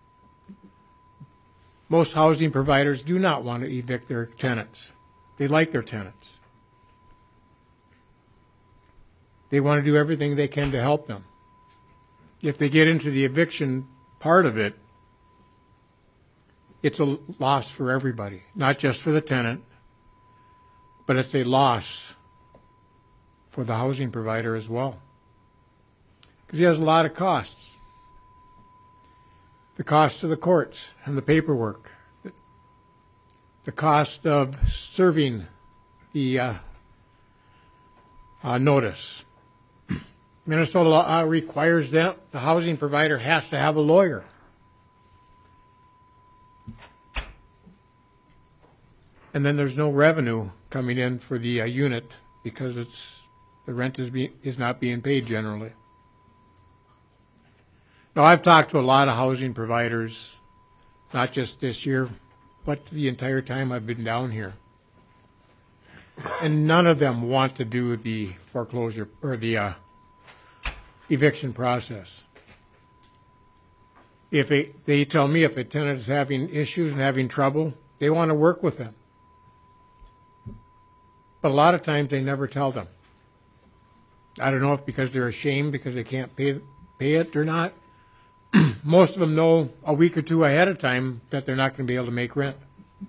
Most housing providers do not want to evict their tenants. They like their tenants. They want to do everything they can to help them. If they get into the eviction part of it, it's a loss for everybody, not just for the tenant, but it's a loss for the housing provider as well. Because he has a lot of costs. The cost of the courts and the paperwork, the cost of serving the notice. Minnesota law requires that the housing provider has to have a lawyer. And then there's no revenue coming in for the unit because the rent is not being paid generally. Now, I've talked to a lot of housing providers, not just this year, but the entire time I've been down here. And none of them want to do the foreclosure or the eviction process. If they tell me if a tenant is having issues and having trouble, they want to work with them. But a lot of times they never tell them. I don't know if because they're ashamed because they can't pay it or not. Most of them know a week or two ahead of time that they're not going to be able to make rent.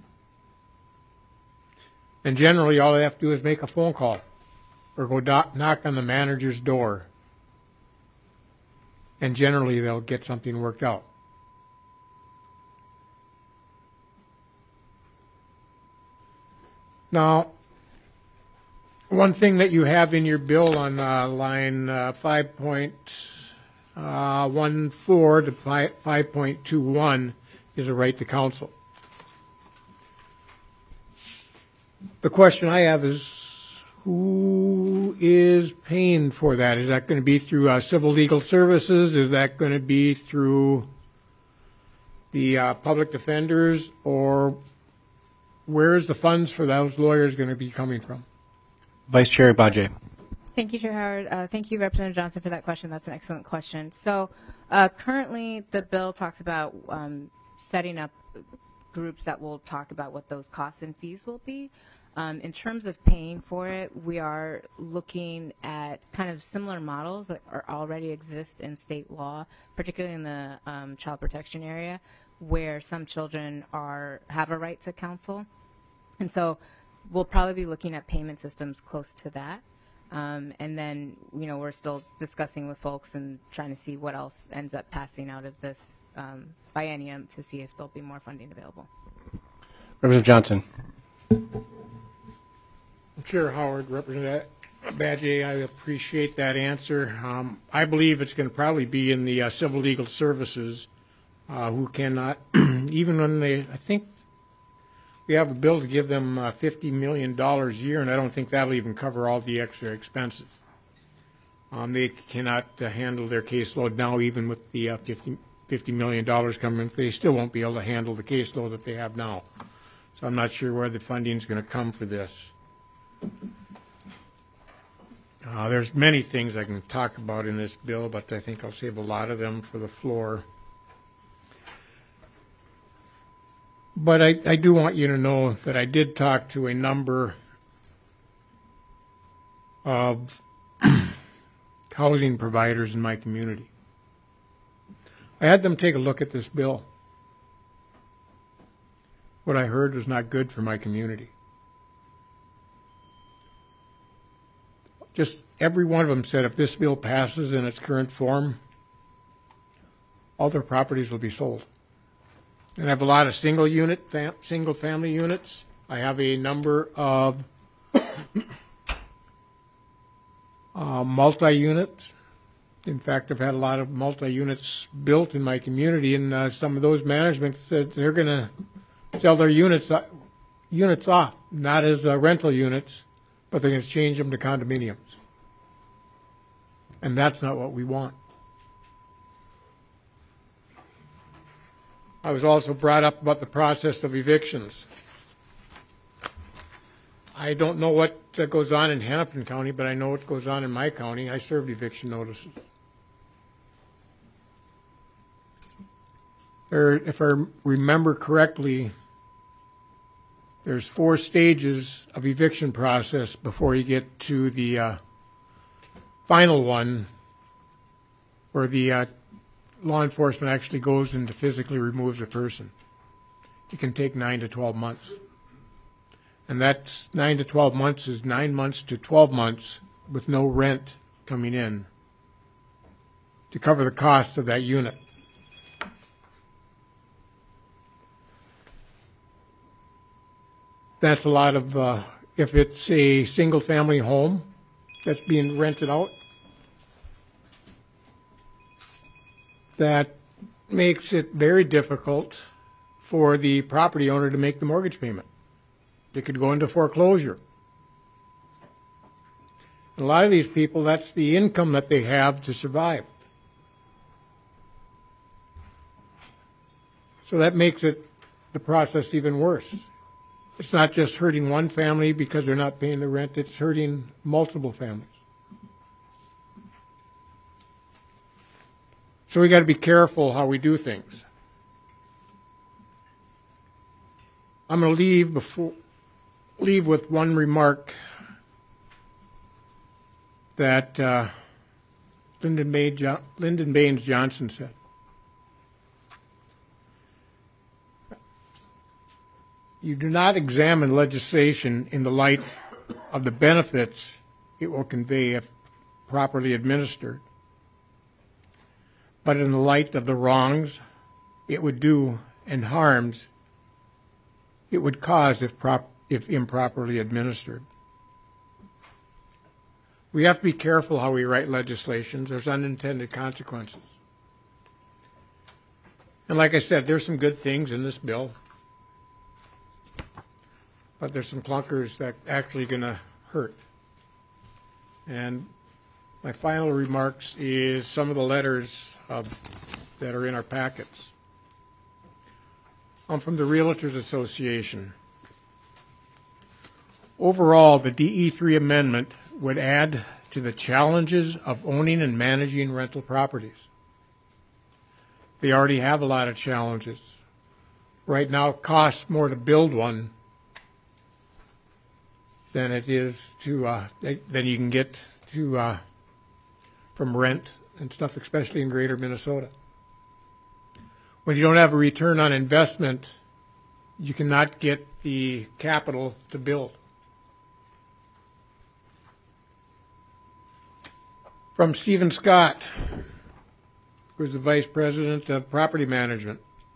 And generally all they have to do is make a phone call or go knock on the manager's door. And generally they'll get something worked out. Now, one thing that you have in your bill on line 5.14 to 5.21 is a right to counsel. The question I have is, who is paying for that? Is that going to be through civil legal services? Is that going to be through the public defenders? Or where is the funds for those lawyers going to be coming from? Vice Chair Bajay. Thank you, Chair Howard. Thank you, Representative Johnson, for that question. That's an excellent question. So currently the bill talks about setting up groups that will talk about what those costs and fees will be. In terms of paying for it, we are looking at kind of similar models that already exist in state law, particularly in the child protection area, where some children have a right to counsel. And so we'll probably be looking at payment systems close to that. And then, we're still discussing with folks and trying to see what else ends up passing out of this biennium to see if there'll be more funding available. Representative Johnson. Chair Howard, Representative Bajay, I appreciate that answer. I believe it's going to probably be in the civil legal services who cannot, even when I think we have a bill to give them $50 million a year, and I don't think that'll even cover all the extra expenses. They cannot handle their caseload now, even with the $50 million coming. They still won't be able to handle the caseload that they have now. So I'm not sure where the funding is going to come for this. There's many things I can talk about in this bill, but I think I'll save a lot of them for the floor. But I do want you to know that I did talk to a number of housing providers in my community. I had them take a look at this bill. What I heard was not good for my community. Just every one of them said if this bill passes in its current form, all their properties will be sold. And I have a lot of single family units. I have a number of multi-units. In fact, I've had a lot of multi-units built in my community, and some of those management said they're going to sell their units off, not as rental units, but they're going to change them to condominiums. And that's not what we want. I was also brought up about the process of evictions. I don't know what goes on in Hennepin County, but I know what goes on in my county. I served eviction notices. if I remember correctly, there's 4 stages of eviction process before you get to the final one, where the law enforcement actually goes and physically removes a person. It can take 9 to 12 months. And that's 9 to 12 months is 9 months to 12 months with no rent coming in to cover the cost of that unit. That's a lot of, if it's a single-family home that's being rented out, that makes it very difficult for the property owner to make the mortgage payment. It could go into foreclosure. A lot of these people, that's the income that they have to survive. So that makes it, the process, even worse. It's not just hurting one family because they're not paying the rent, it's hurting multiple families. So we got to be careful how we do things. I'm going to leave with one remark that Lyndon Baines Johnson said. You do not examine legislation in the light of the benefits it will convey if properly administered, but in the light of the wrongs it would do and harms it would cause if improperly administered. We have to be careful how we write legislations. There's unintended consequences. And like I said, there's some good things in this bill, but there's some clunkers that are actually going to hurt. And my final remarks is some of the letters that are in our packets. I'm from the Realtors Association. Overall, the DE3 amendment would add to the challenges of owning and managing rental properties. They already have a lot of challenges. Right now, it costs more to build one than it is to than you can get to from rent and stuff, especially in greater Minnesota. When you don't have a return on investment, you cannot get the capital to build. From Stephen Scott, who's the Vice President of Property Management.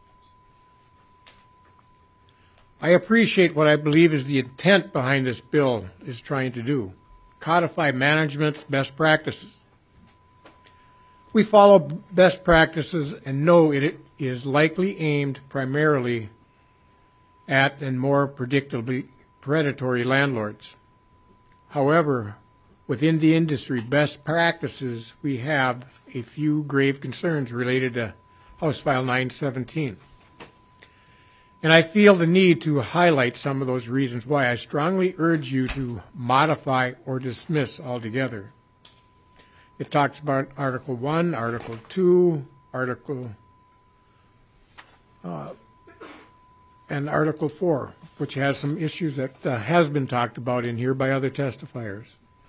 I appreciate what I believe is the intent behind this bill is trying to do, codify management's best practices. We follow best practices and know it is likely aimed primarily at and more predictably predatory landlords. However, within the industry best practices, we have a few grave concerns related to House File 917. And I feel the need to highlight some of those reasons why I strongly urge you to modify or dismiss altogether. It talks about Article 1, Article 2, and Article 4, which has some issues that has been talked about in here by other testifiers.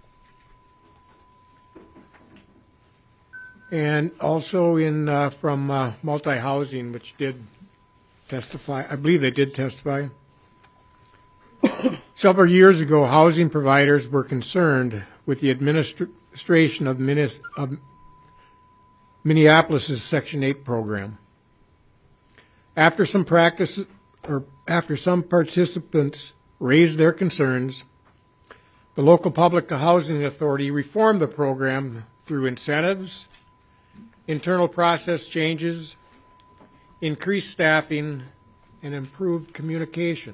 And also in from multi-housing, which did testify. I believe they did testify. Several years ago, housing providers were concerned with the administration of Minneapolis' Section 8 program. After some participants raised their concerns, the local public housing authority reformed the program through incentives, internal process changes, increased staffing, and improved communication.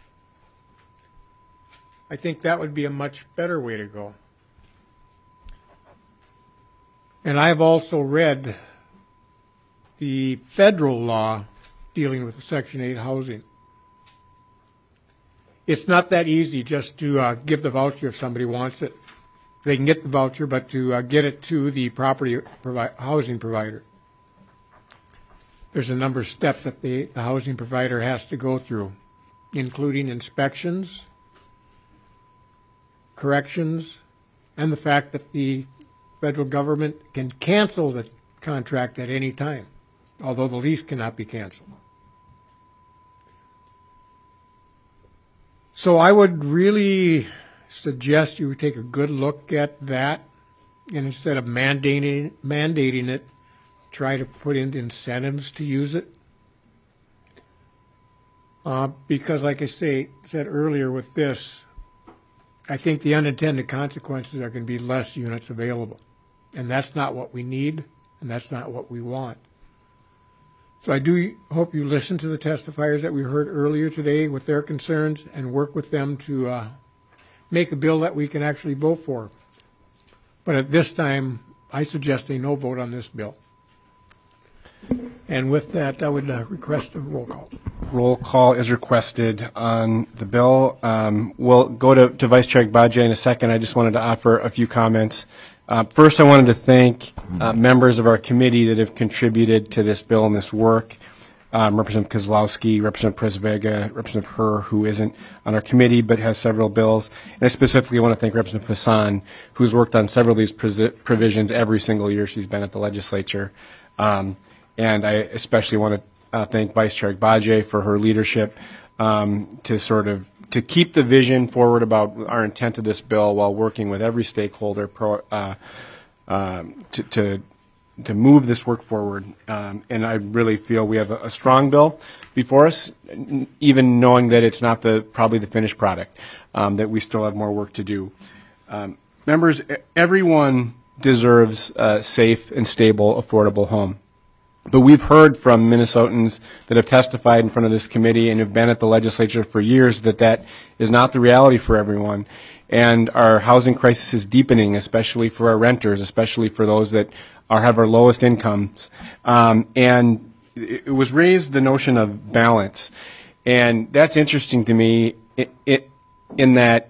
I think that would be a much better way to go. And I've also read the federal law dealing with Section 8 housing. It's not that easy just to give the voucher if somebody wants it. They can get the voucher, but to get it to the housing provider. there's a number of steps that the housing provider has to go through, including inspections, corrections, and the fact that the federal government can cancel the contract at any time, although the lease cannot be canceled. So I would really suggest you take a good look at that, and instead of mandating it, try to put in incentives to use it. Because like I said earlier with this, I think the unintended consequences are going to be less units available. And that's not what we need, and that's not what we want. So I do hope you listen to the testifiers that we heard earlier today with their concerns and work with them to make a bill that we can actually vote for. But at this time, I suggest a no vote on this bill. And with that, I would request a roll call. Roll call is requested on the bill. We'll go to Vice Chair Agbaje in a second. I just wanted to offer a few comments. First, I wanted to thank members of our committee that have contributed to this bill and this work. Representative Kozlowski, Representative Prez-Vega, Representative Herr, who isn't on our committee but has several bills. And I specifically want to thank Representative Hassan, who's worked on several of these provisions every single year she's been at the legislature. And I especially want to thank Vice Chair Agbaje for her leadership to keep the vision forward about our intent of this bill while working with every stakeholder to move this work forward. And I really feel we have a strong bill before us, even knowing that it's not probably the finished product, that we still have more work to do. Members, everyone deserves a safe and stable, affordable home. But we've heard from Minnesotans that have testified in front of this committee and have been at the legislature for years that is not the reality for everyone. And our housing crisis is deepening, especially for our renters, especially for those that have our lowest incomes. And it was raised the notion of balance. And that's interesting to me in that,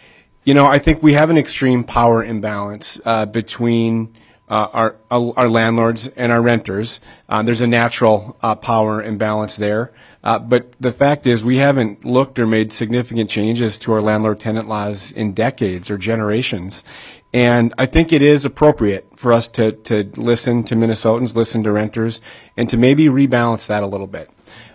I think we have an extreme power imbalance between our landlords and our renters. There's a natural power imbalance there. But the fact is we haven't looked or made significant changes to our landlord-tenant laws in decades or generations. And I think it is appropriate for us to listen to Minnesotans, listen to renters, and to maybe rebalance that a little bit.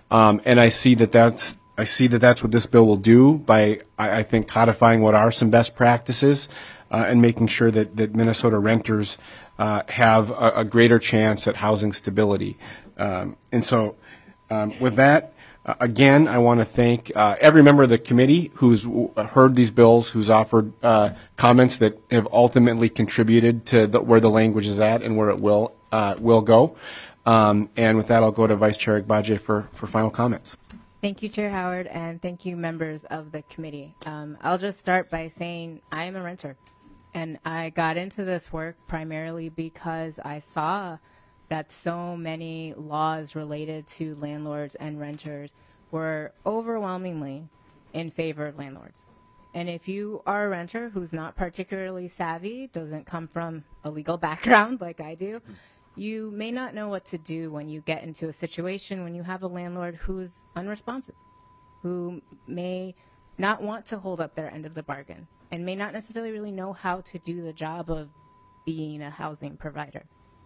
And I see that that's what this bill will do by, I think, codifying what are some best practices and making sure that Minnesota renters have a greater chance at housing stability. And so with that, again, I want to thank every member of the committee who's heard these bills, who's offered comments that have ultimately contributed to where the language is at and where it will go. And with that, I'll go to Vice Chair Agbaje for final comments. Thank you, Chair Howard, and thank you, members of the committee. I'll just start by saying I am a renter, and I got into this work primarily because I saw that so many laws related to landlords and renters were overwhelmingly in favor of landlords. And if you are a renter who's not particularly savvy, doesn't come from a legal background like I do, you may not know what to do when you get into a situation when you have a landlord who's unresponsive, who may not want to hold up their end of the bargain, and may not necessarily really know how to do the job of being a housing provider.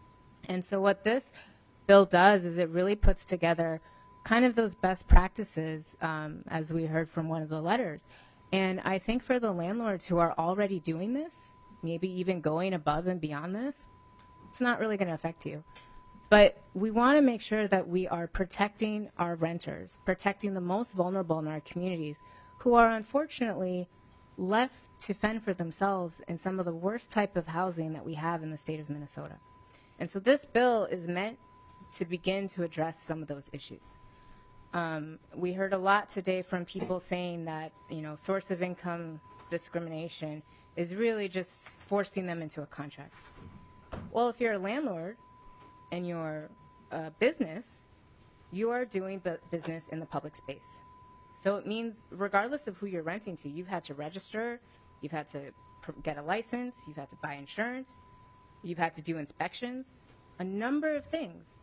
And so what this bill does is it really puts together kind of those best practices, as we heard from one of the letters. And I think for the landlords who are already doing this, maybe even going above and beyond this, it's not really going to affect you. But we want to make sure that we are protecting our renters, protecting the most vulnerable in our communities who are unfortunately left to fend for themselves in some of the worst type of housing that we have in the state of Minnesota. And so this bill is meant to begin to address some of those issues. We heard a lot today from people saying that, source of income discrimination is really just forcing them into a contract. Well, if you're a landlord and you're a business, you are doing business in the public space. So it means regardless of who you're renting to, you've had to register, you've had to get a license, you've had to buy insurance, you've had to do inspections, a number of things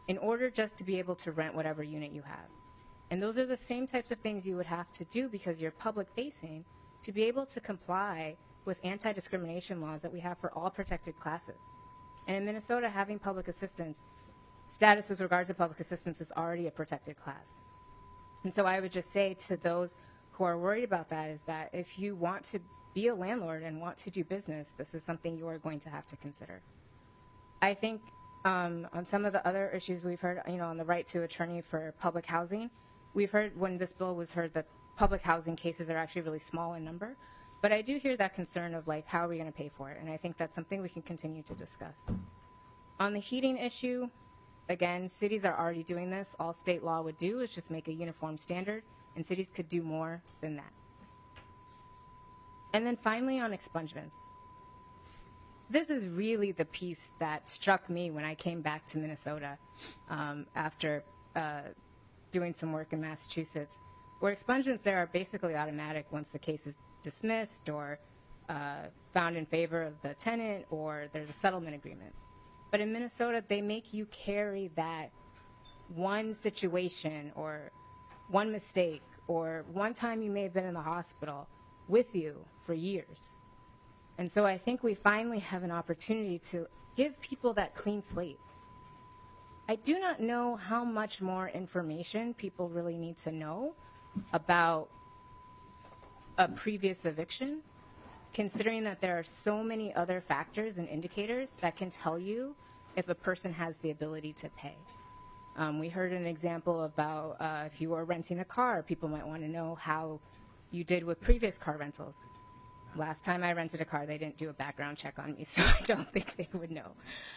in order just to be able to rent whatever unit you have. And those are the same types of things you would have to do because you're public facing to be able to comply with anti-discrimination laws that we have for all protected classes. And in Minnesota, having public assistance, status with regards to public assistance is already a protected class. And so I would just say to those who are worried about that is that if you want to be a landlord and want to do business, this is something you are going to have to consider. I think on some of the other issues we've heard, on the right to attorney for public housing, we've heard when this bill was heard that public housing cases are actually really small in number. But I do hear that concern of like, how are we going to pay for it? And I think that's something we can continue to discuss. On the heating issue, again, cities are already doing this. All state law would do is just make a uniform standard, and cities could do more than that. And then finally on expungements. This is really the piece that struck me when I came back to Minnesota after doing some work in Massachusetts, where expungements there are basically automatic once the case is dismissed or found in favor of the tenant or there's a settlement agreement. But in Minnesota, they make you carry that one situation or one mistake or one time you may have been in the hospital with you for years. And so I think we finally have an opportunity to give people that clean slate. I do not know how much more information people really need to know about a previous eviction, considering that there are so many other factors and indicators that can tell you if a person has the ability to pay. We heard an example about if you were renting a car, people might want to know how you did with previous car rentals. Last time I rented a car, they didn't do a background check on me, so I don't think they would know.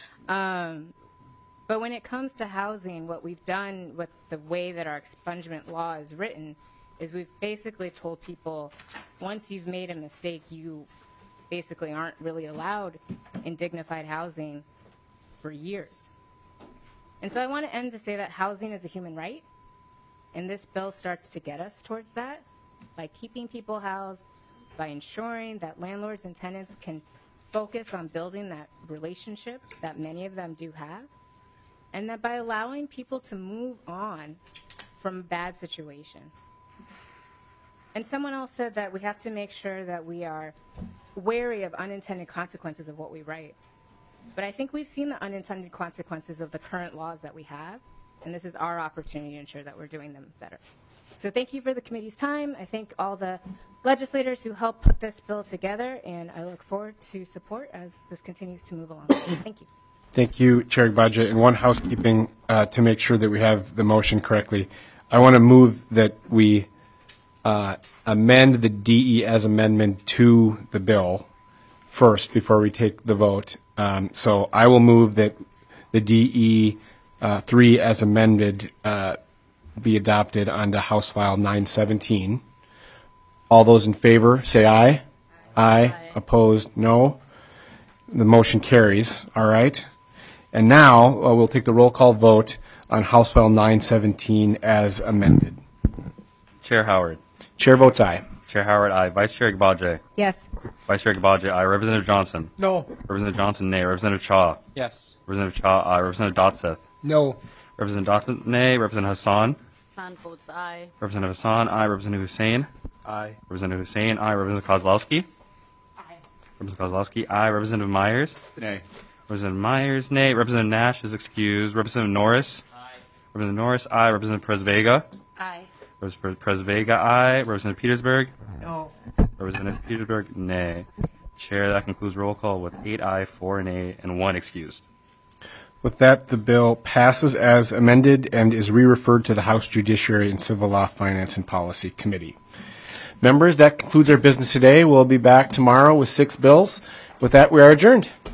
But when it comes to housing, what we've done with the way that our expungement law is written is we've basically told people, once you've made a mistake, you basically aren't really allowed in dignified housing for years. And so I want to end to say that housing is a human right, and this bill starts to get us towards that by keeping people housed, by ensuring that landlords and tenants can focus on building that relationship that many of them do have, and that by allowing people to move on from a bad situation. And someone else said that we have to make sure that we are wary of unintended consequences of what we write. But I think we've seen the unintended consequences of the current laws that we have, and this is our opportunity to ensure that we're doing them better. So thank you for the committee's time. I thank all the legislators who helped put this bill together, and I look forward to support as this continues to move along. Thank you. Thank you, Chair Agbaje. And one housekeeping to make sure that we have the motion correctly. I want to move that we amend the DE as amendment to the bill first before we take the vote. So I will move that the DE 3 as amended be adopted onto House File 917. All those in favor say aye. Aye. Opposed, no. The motion carries. All right. And now we'll take the roll call vote on House File 917 as amended. Chair Howard. Chair votes aye. Chair Howard, aye. Vice Chair Agbaje. Yes. Vice Chair Agbaje, aye. Representative Johnson. No. Representative Johnson, nay. Representative Cha. Yes. Representative Cha, aye. Representative Dotseth. No. Representative Dotseth, nay. Representative Hassan. Hassan votes aye. Representative Hassan, aye. Representative Hussein. Aye. Representative Hussein, aye. Representative Kozlowski. Aye. Representative Kozlowski, aye. Representative Myers. Nay. Representative Myers, nay. Representative Nash is excused. Representative Norris. Aye. Representative Norris, aye. Representative Perez-Vega. Aye. Representative Perez-Vega, aye. Representative Petersburg. No. Representative Petersburg, nay. Chair, that concludes roll call with 8 aye, 4 nay, and 1 excused. With that, the bill passes as amended and is re-referred to the House Judiciary and Civil Law, Finance, and Policy Committee. Members, that concludes our business today. We'll be back tomorrow with 6 bills. With that, we are adjourned.